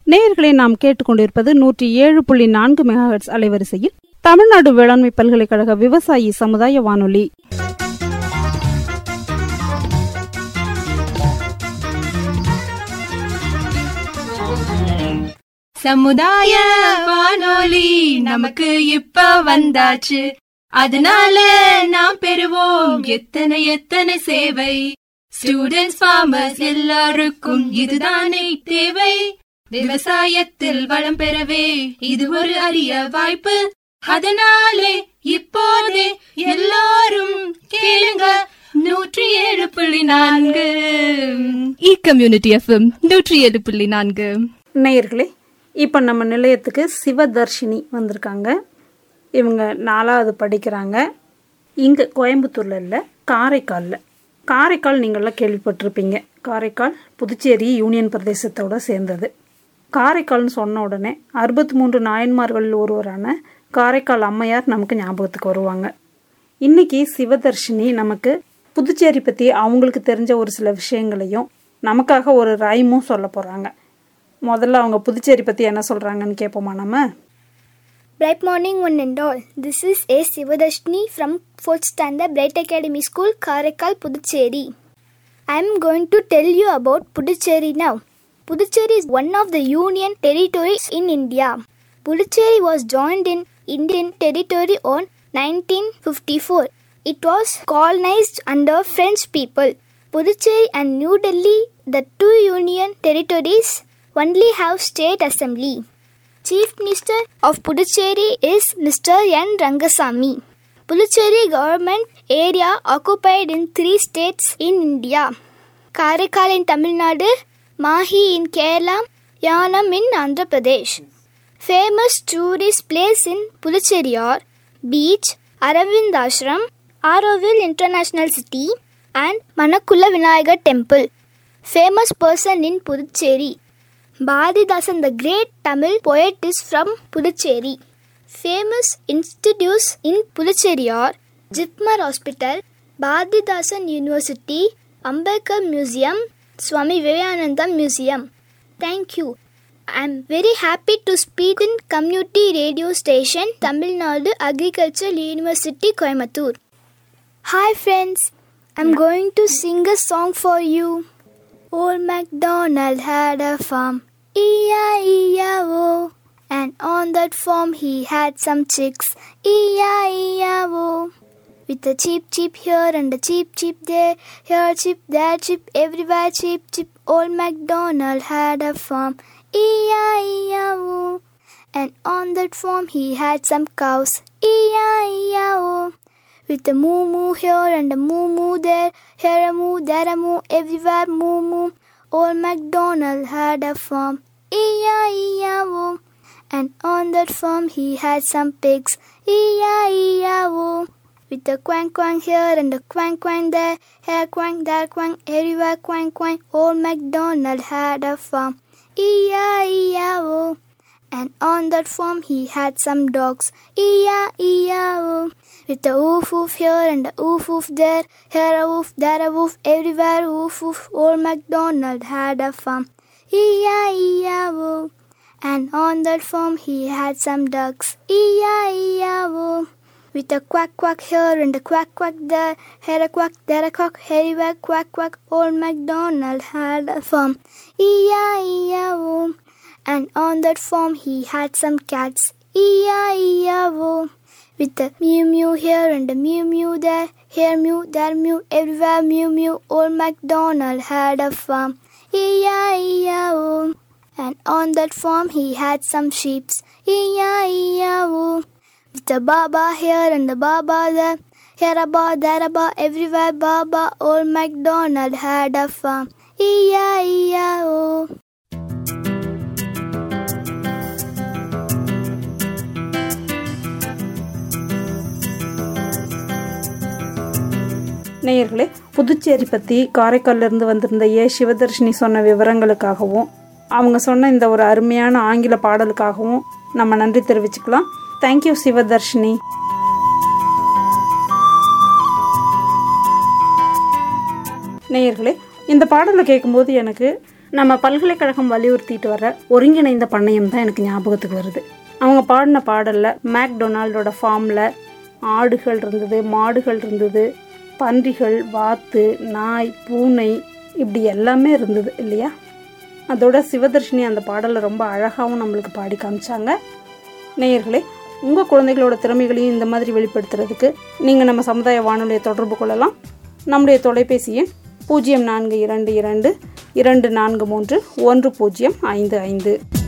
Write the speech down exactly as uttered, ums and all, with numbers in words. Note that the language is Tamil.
நேயர்களை நாம் கேட்டுக்கொண்டிருப்பது நூற்றி ஏழு புள்ளி நான்கு மெகாஹெர்ட்ஸ் அலைவரிசையில் தமிழ்நாடு வேளாண்மை பல்கலைக்கழக விவசாயி சமுதாய வானொலி. சமுதாய வானொலி நமக்கு இப்ப வந்தாச்சு, அதனால நாம் பெறுவோம் எத்தனை எத்தனை சேவை. ஸ்டூடெண்ட்ஸ், ஃபார்மர்ஸ் எல்லாருக்கும் இதுதானே தேவை. விவசாயத்தில் வளம் பெறவே இது ஒரு அரிய வாய்ப்பு. அதனாலே இப்போதே எல்லாரும் கேளுங்க நூற்றி ஏழு புள்ளி நான்கு இ கம்யூனிட்டி எஃப்எம் நூற்றி ஏழு புள்ளி நான்கு. நேயர்களே, இப்போ நம்ம நிலையத்துக்கு சிவதர்ஷினி வந்திருக்காங்க. இவங்க நாலாவது படிக்கிறாங்க. இங்கே கோயம்புத்தூரில் இல்லை, காரைக்காலில். காரைக்கால் நீங்கள்லாம் கேள்விப்பட்டிருப்பீங்க. காரைக்கால் புதுச்சேரி யூனியன் பிரதேசத்தோடு சேர்ந்தது. காரைக்கால்னு சொன்ன உடனே அறுபத்தி மூன்று நாயன்மார்களில் ஒருவரான காரைக்கால் அம்மையார் நமக்கு ஞாபகத்துக்கு வருவாங்க. இன்றைக்கி சிவதர்ஷினி நமக்கு புதுச்சேரி பற்றி அவங்களுக்கு தெரிஞ்ச ஒரு சில விஷயங்களையும் நமக்காக ஒரு ரைமும் சொல்ல போகிறாங்க. முதல்ல அவங்க புதுச்சேரி பற்றி என்ன சொல்கிறாங்கன்னு கேட்போமா நம்ம? Bright morning one and all. This is A. Sivadarshini from fourth standard Bright Academy School, Karaikal, Puducherry. I am going to tell you about Puducherry now. Puducherry is one of the union territories in India. Puducherry was joined in Indian territory on nineteen fifty-four. It was colonized under French people. Puducherry and New Delhi, the two union territories, only have state assembly. Chief Minister of Puducherry is Mister N. Rangasamy. Puducherry government area occupied in three states in India: Karaikal in Tamil Nadu, Mahi in Kerala, Yanam in Andhra Pradesh. Famous tourist place in Puducherry are Beach, Aravind Ashram, Auroville International City, and Manakula Vinayagar Temple. Famous person in Puducherry: Bharatidasan, the great Tamil poet, is from Puducherry. Famous institutes in Puducherry are Jipmar Hospital, Bharatidasan University, Ambedkar Museum, Swami Vivekananda Museum. Thank you. I am very happy to speak in community radio station Tamil Nadu Agricultural University, Coimbatore. Hi friends, I am going to sing a song for you. Old MacDonald had a farm, E I E I O, and on that farm he had some chicks, E I E I O. With a cheep cheep here and a cheep cheep there, here cheep, there cheep, everywhere cheep cheep. Old MacDonald had a farm, E I E I O, and on that farm he had some cows, E I E I O. With a moo moo here and a moo moo there, here a moo, there a moo, everywhere moo moo. Old MacDonald had a farm, E I E I O, and on that farm he had some pigs, E I E I O. With a quank quank here and a quank quank there, here quank, there quank, everywhere quank quank. Old MacDonald had a farm, E I E I O, and on that farm he had some dogs, E I E I O. With a woof woof here and a woof woof there, here a woof, there a woof, everywhere woof woof. Old MacDonald had a farm, E I E I O, and on that farm he had some ducks, E I E I O. With a quack quack here and a quack quack there, here a quack, there a quack, everywhere quack quack. Old MacDonald had a farm, E I E I O, and on that farm he had some cats, E I E I O. With a mew mew here and a mew mew there, here mew, there mew, everywhere mew mew. Old MacDonald had a farm, E I E I O, and on that farm he had some sheep, E I E I O. With a baba here and a baba there, here a ba, there a ba, everywhere baba. Old MacDonald had a farm, E I E I O. நேயர்களே, புதுச்சேரி பற்றி காரைக்காலிலிருந்து வந்திருந்த ஏ சிவதர்ஷினி சொன்ன விவரங்களுக்காகவும் அவங்க சொன்ன இந்த ஒரு அருமையான ஆங்கில பாடலுக்காகவும் நம்ம நன்றி தெரிவிச்சுக்கலாம். தேங்க்யூ சிவதர்ஷினி. நேயர்களே, இந்த பாடலை கேட்கும்போது எனக்கு நம்ம பல்கலைக்கழகம் வலியுறுத்திட்டு வர ஒருங்கிணைந்த பண்ணையம் தான் எனக்கு ஞாபகத்துக்கு வருது. அவங்க பாடின பாடலில் மேக்டொனால்டோட ஃபார்மில் ஆடுகள் இருந்தது, மாடுகள் இருந்தது, பன்றிகள், வாத்து, நாய், பூனை, இப்படி எல்லாமே இருந்தது இல்லையா? அதோட சிவதர்ஷினி அந்த பாடலை ரொம்ப அழகாகவும் நம்மளுக்கு பாடி காமிச்சாங்க. நேயர்களே, உங்கள் குழந்தைகளோட திறமைகளையும் இந்த மாதிரி வெளிப்படுத்துறதுக்கு நீங்கள் நம்ம சமுதாய வானொலியை தொடர்பு கொள்ளலாம். நம்முடைய தொலைபேசி எண் பூஜ்ஜியம் நான்கு இரண்டு இரண்டு இரண்டு நான்கு மூன்று ஒன்று பூஜ்ஜியம் ஐந்து ஐந்து.